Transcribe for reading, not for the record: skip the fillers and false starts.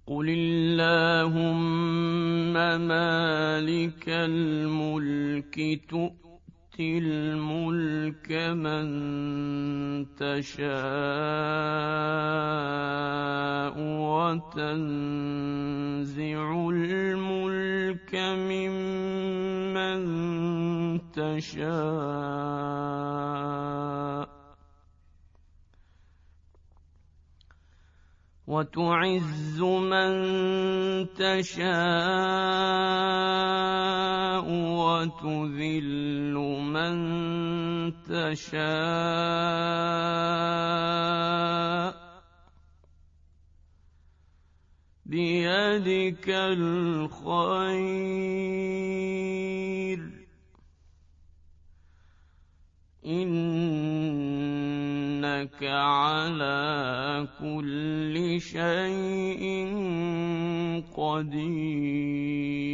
قل اللهم مالك الملك تؤتي الملك من تشاء وتنزع الملك ممن تشاء وتعز من تشاء وتذل من تشاء بيدك الخير إنك على كل شيء قدير.